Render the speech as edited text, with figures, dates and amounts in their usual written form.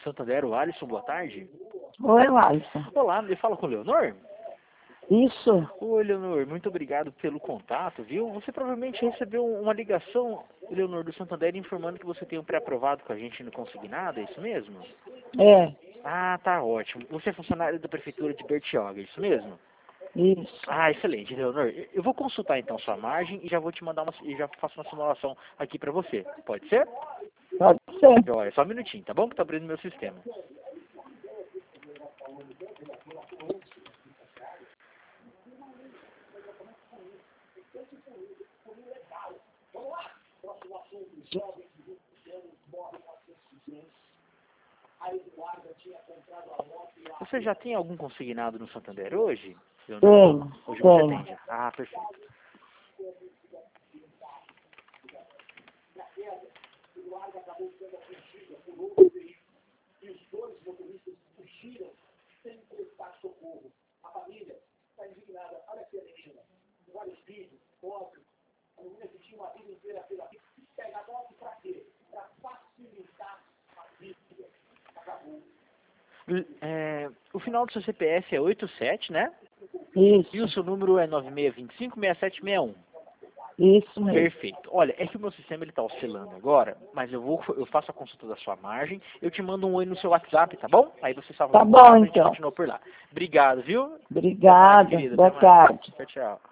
Santander, o Alisson, boa tarde. Oi, Alisson. Olá, me fala com o Leonor? Isso. Oi, Leonor, muito obrigado pelo contato, viu? Você provavelmente recebeu uma ligação, Leonor, do Santander, informando que você tem um pré-aprovado com a gente no Consignado, é isso mesmo? É, Ah, tá ótimo. Você é funcionário da Prefeitura de Bertioga, é isso mesmo? isso. Ah, excelente, Leonor. Eu vou consultar então sua margem e já vou te mandar e já faço uma simulação aqui pra você. Pode ser? Pode ser. Olha, só um minutinho, tá bom? Que tá abrindo meu sistema. Você já tem algum consignado no Santander hoje? Tenho, Hoje você tenho. tem já. Ah, perfeito. O final do seu CPF é 87, né? E o Isso. seu número é 9625-6761. Isso mesmo. Perfeito. Olha, é que o meu sistema ele tá oscilando agora, mas eu faço a consulta da sua margem, eu te mando um oi no seu WhatsApp, tá bom? Aí você salva Tá o bom, contato e a gente então. continua por lá. Obrigado, viu? Até mais, Obrigada. querido. Boa Até mais. tarde. Tchau, tchau.